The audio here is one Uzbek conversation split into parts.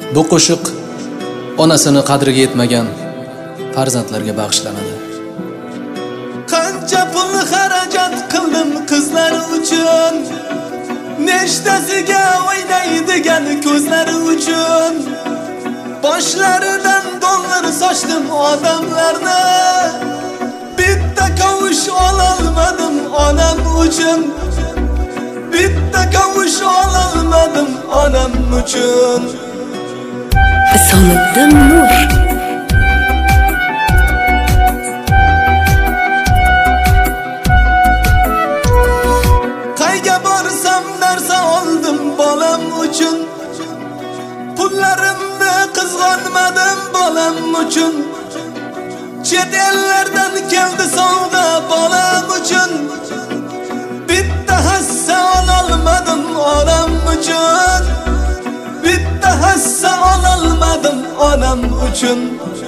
Bu qo'shiq onasini qadriga yetmagan farzandlarga bag'ishlanadi. Qancha pul xarajat qildim qizlar uchun, nechtasiga o'ynaydigan ko'zlari uchun. Boshlaridan dollar sochdim odamlarni, bitta kavush ololmadim onam uchun. Bitta kavush ololmadim onam uchun. Asoliddin Nur. Qayga borsam narsa oldim bolam uchun. Pullarimni qizg'onmadim bolam uchun. Chet ellardan keldi sovg'a bolam uchun. Bitta hassa ololmadim onam uchun. Bitta hassa ololmadim onam uchun.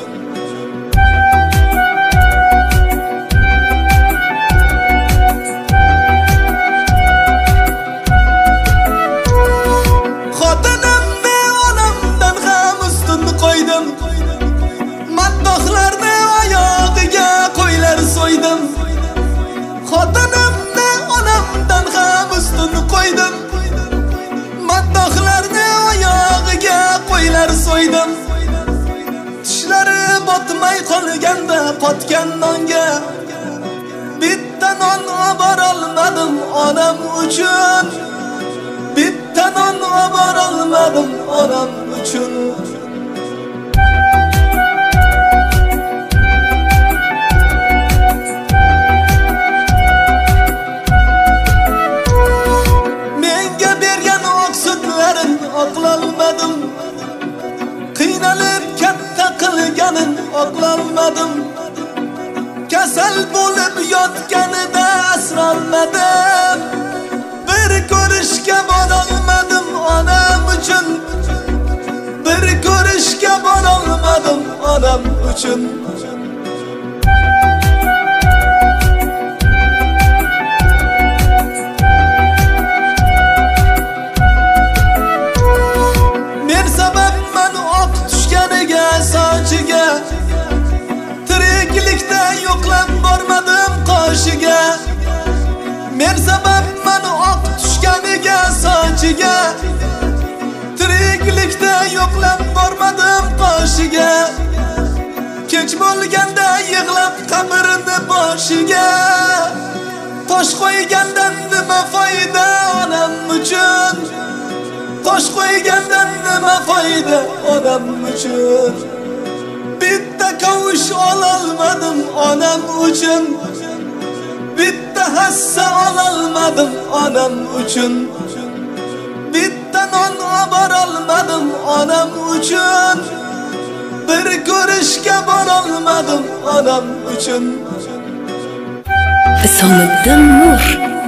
Xotinimni onamdan ham ustun qo'ydim. Maddohlarni oyog'iga qo'ylar so'ydim. Xotinimni onamdan ham ustun qo'ydim. Maddohlarni oyog'iga qo'ylar so'ydim. Tishlari botmay qolganda potgan nonga bitta non oborolmadim onam uchun. Bitta non oborolmadim onam uchun. Menga bergan oq sutlarin oqlolmadim. Qiynalib katta qilganin oqlolmadim. Kasal bo'lib yotganida asrolmadim. Bir ko'rishga borolmadim onam uchun. Bir ko'rishga borolmadim onam uchun. Men sababman oq tushganiga sochiga. Tiriklikda yo'qlab bormadim qoshiga. Men sababman oq tushganiga sochiga. Tiriklikda yo'qlab bormadim qoshiga. Kech bo'lganda yig'lab qabrini boshiga. Tosh qo'ygandan nima foyda onam uchun. Tosh qo'ygandan nima foyda onam uchun. Bitta kavush ololmadim onam uchun. Bitta hassa ololmadim onam uchun. Bitta non oborolmadim onam uchun. Bir ko'rishga borolmadim onam uchun. Asoliddin Nur.